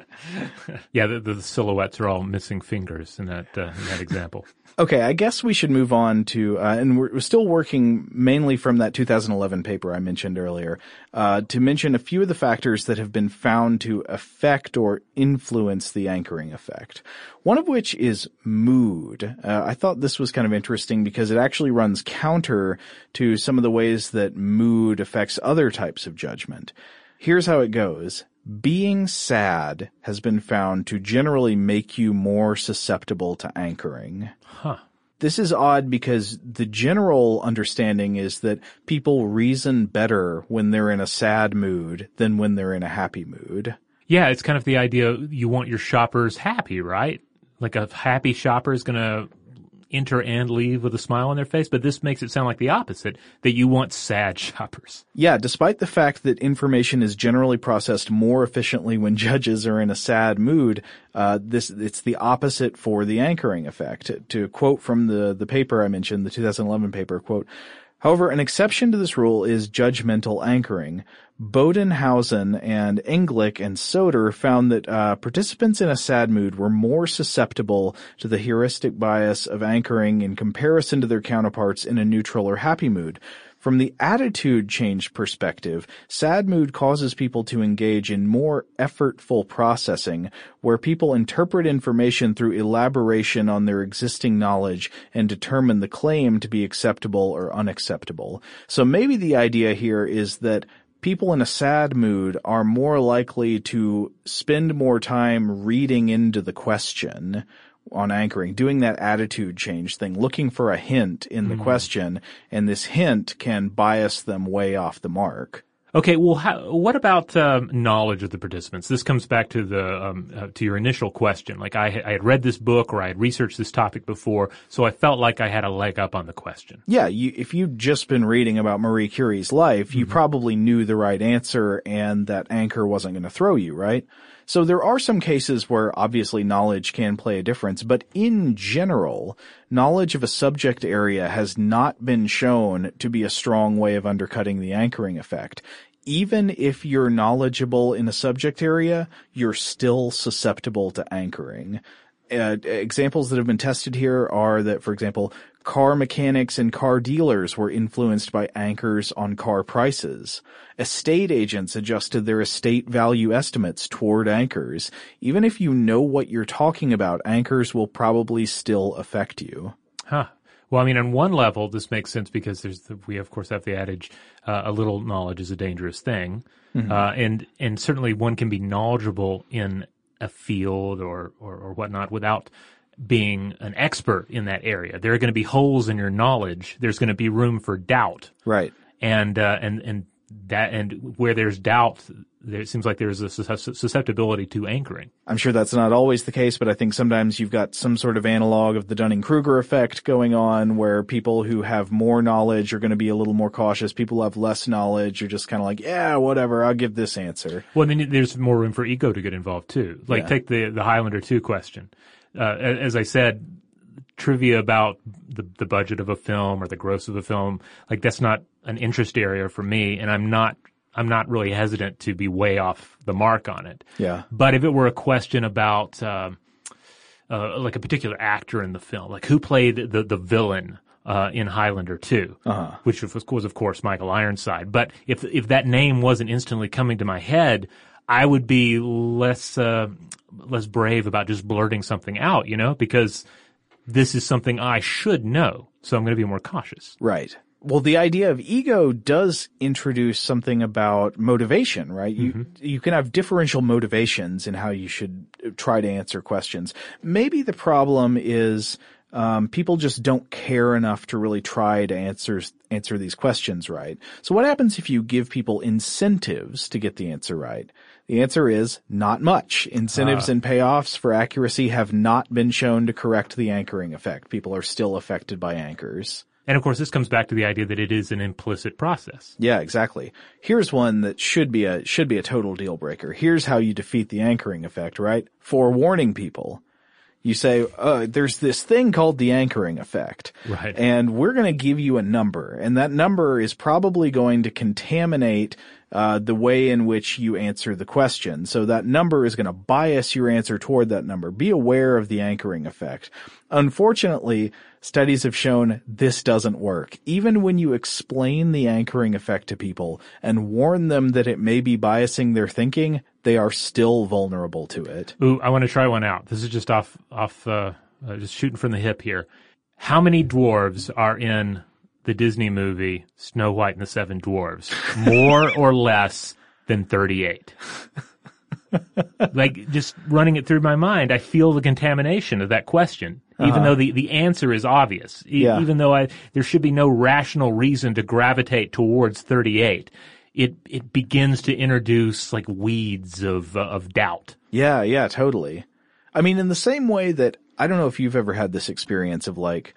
Yeah, the, the silhouettes are all missing fingers in that uh, in that example. Okay, I guess we should move on to, uh, and we're, we're still working mainly from that two thousand eleven paper I mentioned earlier, uh, to mention a few of the factors that have been found to affect or influence the anchoring effect. One of which is mood. Uh, I thought this was kind of interesting because it actually runs counter to some of the ways that mood affects other types of judgment. Here's how it goes. Being sad has been found to generally make you more susceptible to anchoring. Huh. This is odd because the general understanding is that people reason better when they're in a sad mood than when they're in a happy mood. Yeah, it's kind of the idea you want your shoppers happy, right? Like a happy shopper is going to enter and leave with a smile on their face, but this makes it sound like the opposite, that you want sad shoppers. Yeah, despite the fact that information is generally processed more efficiently when judges are in a sad mood, uh, this, it's the opposite for the anchoring effect. To, to quote from the, the paper I mentioned, the two thousand eleven paper, quote, however, an exception to this rule is judgmental anchoring. Bodenhausen and Englick and Soder found that uh, participants in a sad mood were more susceptible to the heuristic bias of anchoring in comparison to their counterparts in a neutral or happy mood. From the attitude change perspective, sad mood causes people to engage in more effortful processing, where people interpret information through elaboration on their existing knowledge and determine the claim to be acceptable or unacceptable. So maybe the idea here is that people in a sad mood are more likely to spend more time reading into the question on anchoring, doing that attitude change thing, looking for a hint in the mm. question, and this hint can bias them way off the mark. Okay, well, how, what about um, knowledge of the participants? This comes back to the um, uh, to your initial question. Like I, I had read this book or I had researched this topic before, so I felt like I had a leg up on the question. Yeah, you, if you'd just been reading about Marie Curie's life, you mm-hmm. probably knew the right answer and that anchor wasn't going to throw you, right? So there are some cases where obviously knowledge can play a difference, but in general, knowledge of a subject area has not been shown to be a strong way of undercutting the anchoring effect. Even if you're knowledgeable in a subject area, you're still susceptible to anchoring. Uh, examples that have been tested here are that, for example, car mechanics and car dealers were influenced by anchors on car prices. Estate agents adjusted their estate value estimates toward anchors. Even if you know what you're talking about, anchors will probably still affect you. Huh. Well, I mean, on one level, this makes sense because there's the, we, of course, have the adage, uh, a little knowledge is a dangerous thing. Mm-hmm. Uh, and, and certainly one can be knowledgeable in a field or, or, or whatnot without being an expert in that area. There are going to be holes in your knowledge. There's going to be room for doubt. Right. And, uh, and, and that, and where there's doubt, there it seems like there's a susceptibility to anchoring. I'm sure that's not always the case, but I think sometimes you've got some sort of analog of the Dunning-Kruger effect going on where people who have more knowledge are going to be a little more cautious. People who have less knowledge are just kind of like, yeah, whatever, I'll give this answer. Well, then there's more room for ego to get involved too. Like yeah. take the, the Highlander two question. Uh, as I said, trivia about the, the budget of a film or the gross of a film, like that's not an interest area for me, and I'm not I'm not really hesitant to be way off the mark on it. Yeah. But if it were a question about uh, uh, like a particular actor in the film, like who played the the villain uh, in Highlander two, Uh-huh. which was, was, of course, Michael Ironside. But if if that name wasn't instantly coming to my head, I would be less uh, less brave about just blurting something out, you know, because this is something I should know. So I'm going to be more cautious. Right. Well, the idea of ego does introduce something about motivation, right? You mm-hmm. you can have differential motivations in how you should try to answer questions. Maybe the problem is um people just don't care enough to really try to answer answer these questions right. So what happens if you give people incentives to get the answer right? The answer is not much. Incentives uh. and payoffs for accuracy have not been shown to correct the anchoring effect. People are still affected by anchors. And of course, this comes back to the idea that it is an implicit process. Yeah, exactly. Here's one that should be a should be a total deal breaker. Here's how you defeat the anchoring effect, right? Forewarning people. You say, uh, there's this thing called the anchoring effect. Right. And we're going to give you a number. And that number is probably going to contaminate uh the way in which you answer the question. So that number is going to bias your answer toward that number. Be aware of the anchoring effect. Unfortunately, studies have shown this doesn't work. Even when you explain the anchoring effect to people and warn them that it may be biasing their thinking, they are still vulnerable to it. Ooh, I want to try one out. This is just off, off, uh, uh, just shooting from the hip here. How many dwarves are in the Disney movie Snow White and the Seven Dwarfs? More or less than thirty-eight? Like, just running it through my mind, I feel the contamination of that question, even uh-huh. though the, the answer is obvious. E- yeah. Even though I, there should be no rational reason to gravitate towards thirty-eight. It, it begins to introduce like weeds of, uh, of doubt. Yeah, yeah, totally. I mean, in the same way that, I don't know if you've ever had this experience of like,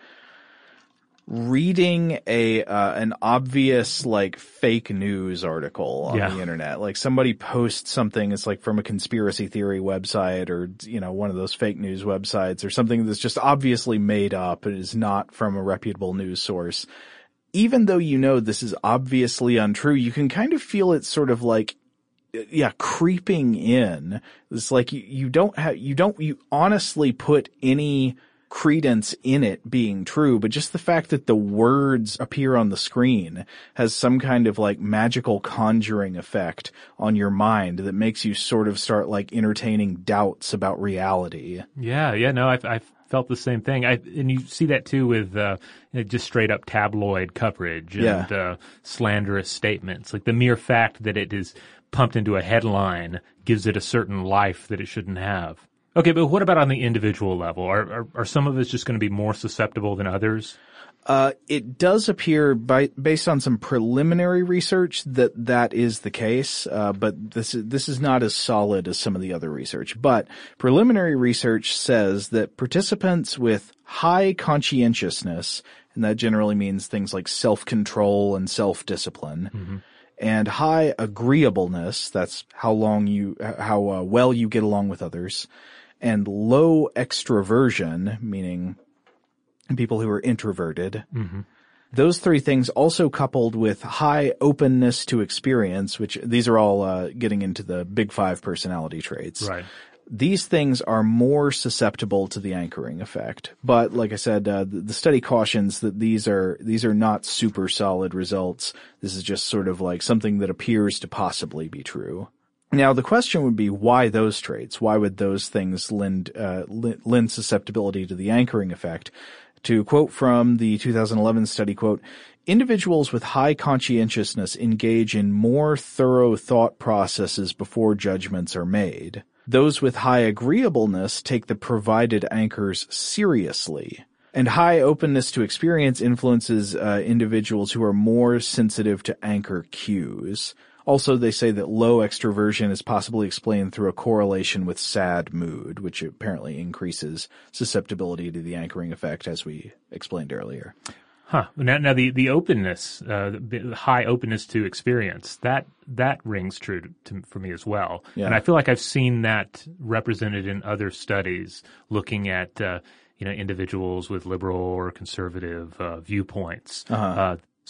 reading a uh, an obvious like fake news article on yeah. the internet. Like somebody posts something, it's like from a conspiracy theory website or, you know, one of those fake news websites or something that's just obviously made up and is not from a reputable news source. Even though you know this is obviously untrue, you can kind of feel it sort of like, yeah, creeping in. It's like you, you don't have, you don't, you honestly put any credence in it being true, but just the fact that the words appear on the screen has some kind of like magical conjuring effect on your mind that makes you sort of start like entertaining doubts about reality. Yeah, yeah, no, I've, I've felt the same thing. I, and you see that too with uh, just straight up tabloid coverage and yeah. uh, slanderous statements. Like the mere fact that it is pumped into a headline gives it a certain life that it shouldn't have. Okay, but what about on the individual level? Are, are, are some of us just going to be more susceptible than others? Uh, it does appear by, based on some preliminary research that that is the case. Uh, but this is, this is not as solid as some of the other research. But preliminary research says that participants with high conscientiousness, and that generally means things like self-control and self-discipline, mm-hmm. and high agreeableness, that's how long you, how uh, well you get along with others, and low extroversion, meaning people who are introverted. Mm-hmm. Those three things also coupled with high openness to experience, which these are all uh, getting into the big five personality traits. Right. These things are more susceptible to the anchoring effect. But like I said, uh, the, the study cautions that these are, these are not super solid results. This is just sort of like something that appears to possibly be true. Now, the question would be, why those traits? Why would those things lend, uh, lend susceptibility to the anchoring effect? To quote from the two thousand eleven study, quote, individuals with high conscientiousness engage in more thorough thought processes before judgments are made. Those with high agreeableness take the provided anchors seriously. And high openness to experience influences uh, individuals who are more sensitive to anchor cues. Also, they say that low extroversion is possibly explained through a correlation with sad mood, which apparently increases susceptibility to the anchoring effect, as we explained earlier. Huh. Now, now the, the openness, uh, the high openness to experience, that, that rings true to, to, for me as well. Yeah. And I feel like I've seen that represented in other studies looking at, uh, you know, individuals with liberal or conservative, uh, viewpoints. Uh-huh. Uh,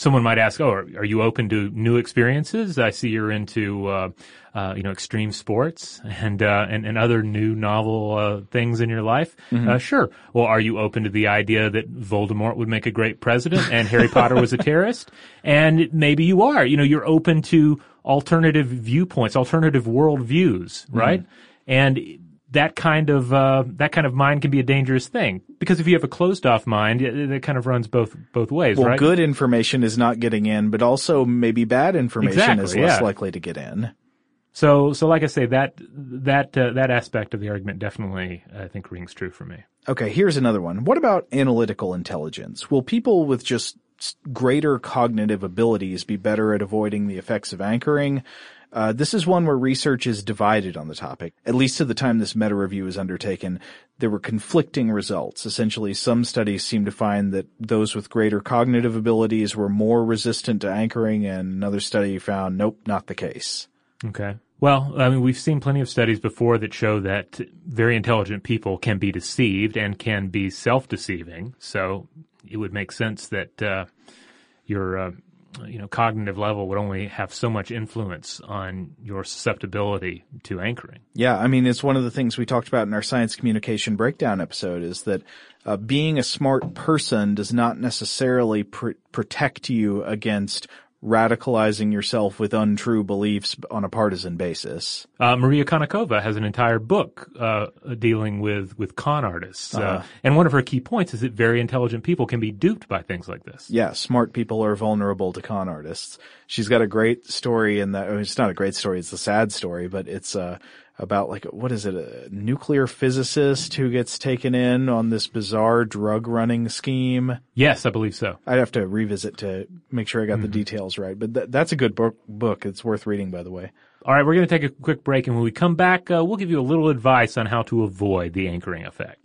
someone might ask, oh, are, are you open to new experiences? I see you're into, uh, uh, you know, extreme sports and, uh, and, and other new novel, uh, things in your life. Mm-hmm. Uh, sure. Well, are you open to the idea that Voldemort would make a great president and Harry Potter was a terrorist? And maybe you are, you know, you're open to alternative viewpoints, alternative worldviews, right? Mm-hmm. And that kind of uh, that kind of mind can be a dangerous thing, because if you have a closed off mind, it, it kind of runs both both ways, well, right? Good information is not getting in, but also maybe bad information exactly, is less yeah. likely to get in. So, so like I say, that that uh, that aspect of the argument definitely, I think, rings true for me. Okay, here's another one. What about analytical intelligence? Will people with just greater cognitive abilities be better at avoiding the effects of anchoring? Uh, this is one where research is divided on the topic. At least to the time this meta-review was undertaken, there were conflicting results. Essentially, some studies seem to find that those with greater cognitive abilities were more resistant to anchoring, and another study found, nope, not the case. Okay. Well, I mean, we've seen plenty of studies before that show that very intelligent people can be deceived and can be self-deceiving. So it would make sense that uh, your uh, you know, cognitive level would only have so much influence on your susceptibility to anchoring. Yeah, I mean, it's one of the things we talked about in our science communication breakdown episode, is that uh, being a smart person does not necessarily pr- protect you against radicalizing yourself with untrue beliefs on a partisan basis. Uh, Maria Konnikova has an entire book uh, dealing with, with con artists. Uh, uh, and one of her key points is that very intelligent people can be duped by things like this. Yeah, smart people are vulnerable to con artists. She's got a great story in that. I mean, it's not a great story, it's a sad story, but it's uh, about like, what is it, a nuclear physicist who gets taken in on this bizarre drug running scheme. Yes, I believe so. I'd have to revisit to make sure I got mm-hmm. the details right, but th- that's a good book, book. It's worth reading, by the way. All right, we're going to take a quick break, and when we come back, uh, we'll give you a little advice on how to avoid the anchoring effect.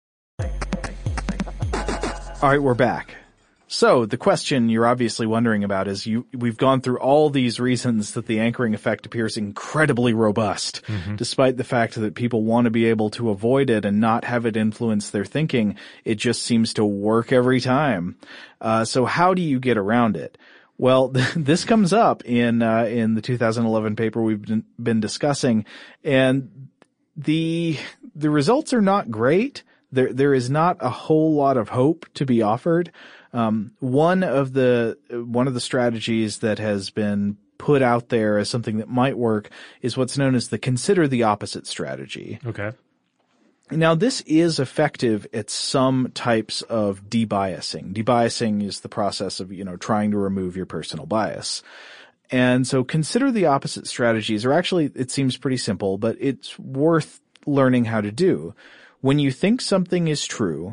All right, we're back. So the question you're obviously wondering about is, you, we've gone through all these reasons that the anchoring effect appears incredibly robust, mm-hmm. despite the fact that people want to be able to avoid it and not have it influence their thinking. It just seems to work every time. Uh, so how do you get around it? Well, th- this comes up in, uh, in the two thousand eleven paper we've been, been discussing, and the, the results are not great. There, there is not a whole lot of hope to be offered. Um, one of the, one of the strategies that has been put out there as something that might work is what's known as the consider the opposite strategy. Okay. Now, this is effective at some types of debiasing. Debiasing is the process of, you know, trying to remove your personal bias. And so consider the opposite strategies are actually, it seems pretty simple, but it's worth learning how to do. When you think something is true,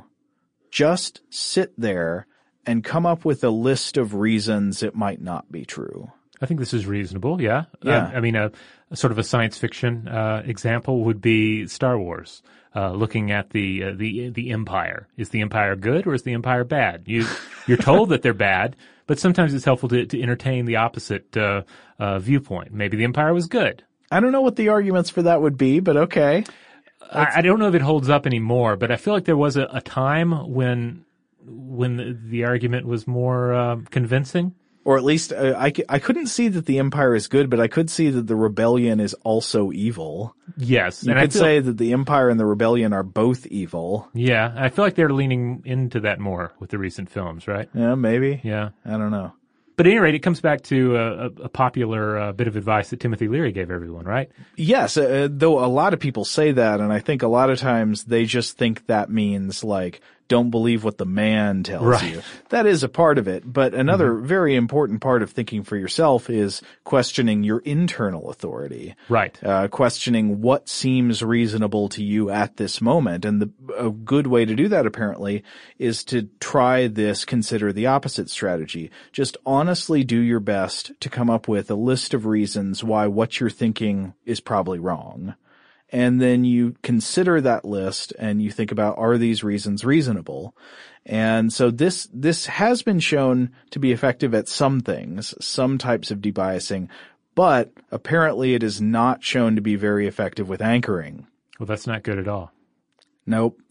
just sit there and come up with a list of reasons it might not be true. I think this is reasonable, yeah. Yeah. Uh, I mean, a, a sort of a science fiction uh, example would be Star Wars. Uh, looking at the uh, the the Empire. Is the Empire good or is the Empire bad? You you're told that they're bad, but sometimes it's helpful to, to entertain the opposite uh, uh, viewpoint. Maybe the Empire was good. I don't know what the arguments for that would be, but okay. I, I don't know if it holds up anymore, but I feel like there was a, a time when when the, the argument was more uh, convincing. Or at least uh, I, I couldn't see that the Empire is good, but I could see that the Rebellion is also evil. Yes. You and could I feel, say that the Empire and the Rebellion are both evil. Yeah. I feel like they're leaning into that more with the recent films, right? Yeah, maybe. Yeah. I don't know. But at any rate, it comes back to a, a popular uh, bit of advice that Timothy Leary gave everyone, right? Yes, uh, though a lot of people say that, and I think a lot of times they just think that means like, don't believe what the man tells right. you. That is a part of it, but another mm-hmm. very important part of thinking for yourself is questioning your internal authority. Right. Uh, questioning what seems reasonable to you at this moment. And the, a good way to do that, apparently, is to try this consider the opposite strategy. Just honestly do your best to come up with a list of reasons why what you're thinking is probably wrong. And then you consider that list and you think about, are these reasons reasonable? And so this, this has been shown to be effective at some things, some types of debiasing, but apparently it is not shown to be very effective with anchoring. Well, that's not good at all. Nope.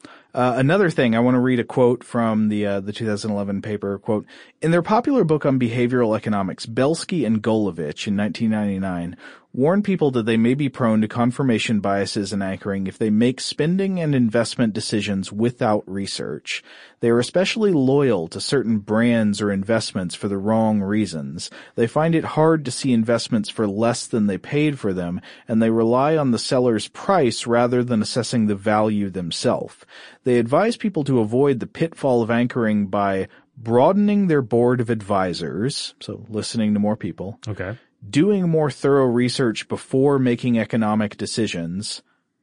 Uh, another thing, I want to read a quote from the uh, the two thousand eleven paper, quote, "In their popular book on behavioral economics, Belsky and Golovich in nineteen ninety-nine warn people that they may be prone to confirmation biases in anchoring if they make spending and investment decisions without research. They are especially loyal to certain brands or investments for the wrong reasons. They find it hard to see investments for less than they paid for them, and they rely on the seller's price rather than assessing the value themselves. They advise people to avoid the pitfall of anchoring by broadening their board of advisors," so listening to more people, Okay. "doing more thorough research before making economic decisions,"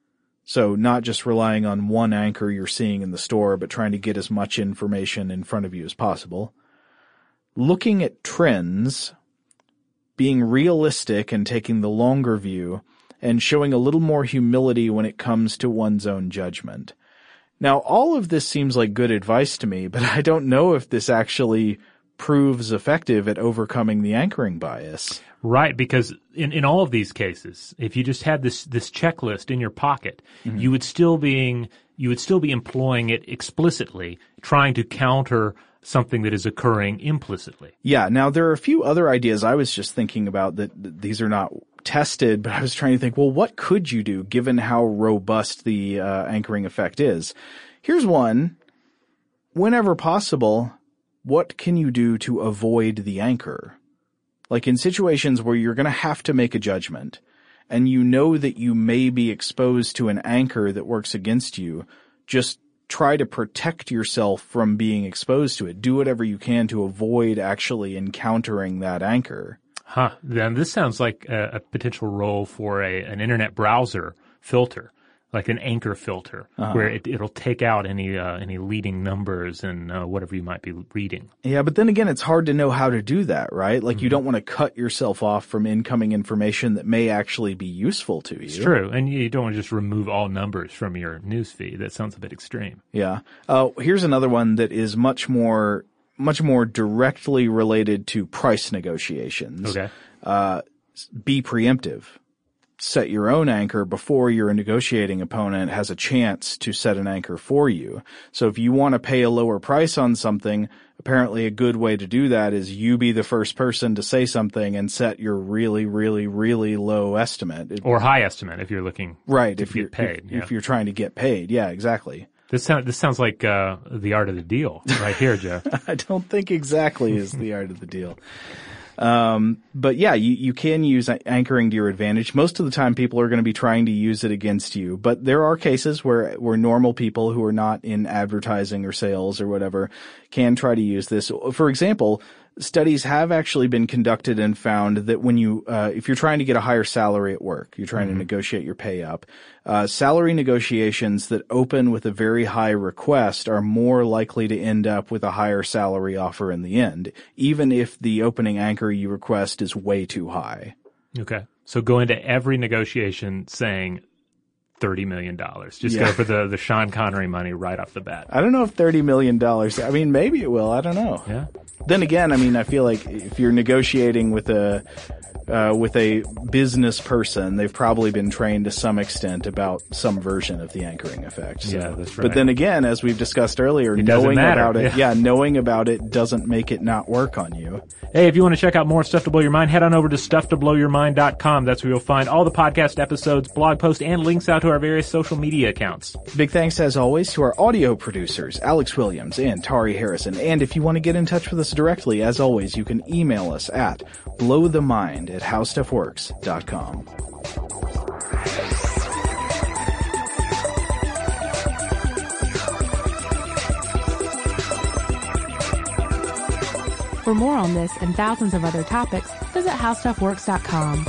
so not just relying on one anchor you're seeing in the store, but trying to get as much information in front of you as possible, "looking at trends, being realistic and taking the longer view, and showing a little more humility when it comes to one's own judgment." Now, all of this seems like good advice to me, but I don't know if this actually proves effective at overcoming the anchoring bias. Right, because in, in all of these cases, if you just had this, this checklist in your pocket, mm-hmm. you would still being, you would still be employing it explicitly, trying to counter something that is occurring implicitly. Yeah. Now, there are a few other ideas I was just thinking about that, that these are not tested, but I was trying to think, well, what could you do given how robust the uh, anchoring effect is? Here's one. Whenever possible, what can you do to avoid the anchor? Like in situations where you're going to have to make a judgment and you know that you may be exposed to an anchor that works against you, just try to protect yourself from being exposed to it. Do whatever you can to avoid actually encountering that anchor. Huh. Then this sounds like a, a potential role for a an internet browser filter, like an anchor filter, uh-huh. where it, it'll take out any uh, any leading numbers and uh, whatever you might be reading. Yeah, but then again, it's hard to know how to do that, right? Like mm-hmm. you don't want to cut yourself off from incoming information that may actually be useful to you. It's true, and you don't want to just remove all numbers from your newsfeed. That sounds a bit extreme. Yeah. Uh, here's another one that is much more much more directly related to price negotiations. Okay. Uh, be preemptive. Set your own anchor before your negotiating opponent has a chance to set an anchor for you. So if you want to pay a lower price on something, apparently a good way to do that is you be the first person to say something and set your really, really, really low estimate. It, or high estimate if you're looking right, to if get you're paid. If, yeah. if you're trying to get paid. Yeah, exactly. This sounds, this sounds like uh, the art of the deal right here, Joe. I don't think exactly is the art of the deal. Um, but yeah, you, you can use anchoring to your advantage. Most of the time people are going to be trying to use it against you, but there are cases where, where normal people who are not in advertising or sales or whatever can try to use this. For example, studies have actually been conducted and found that when you, uh, if you're trying to get a higher salary at work, you're trying mm-hmm. to negotiate your pay up, uh, salary negotiations that open with a very high request are more likely to end up with a higher salary offer in the end, even if the opening anchor you request is way too high. Okay. So go into every negotiation saying thirty million dollars. Just yeah. go for the, the Sean Connery money right off the bat. I don't know if thirty million dollars, I mean, maybe it will. I don't know. Yeah. Then again, I mean, I feel like if you're negotiating with a, uh, with a business person, they've probably been trained to some extent about some version of the anchoring effect. So. Yeah, that's right. But then again, as we've discussed earlier, it knowing matter. about it, yeah. yeah, knowing about it doesn't make it not work on you. Hey, if you want to check out more Stuff to Blow Your Mind, head on over to stuff to blow your mind dot com. That's where you'll find all the podcast episodes, blog posts, and links out to our various social media accounts. Big thanks, as always, to our audio producers, Alex Williams and Tari Harrison. And if you want to get in touch with us directly, as always, you can email us at blowthemind at how stuff works dot com. For more on this and thousands of other topics, visit how stuff works dot com.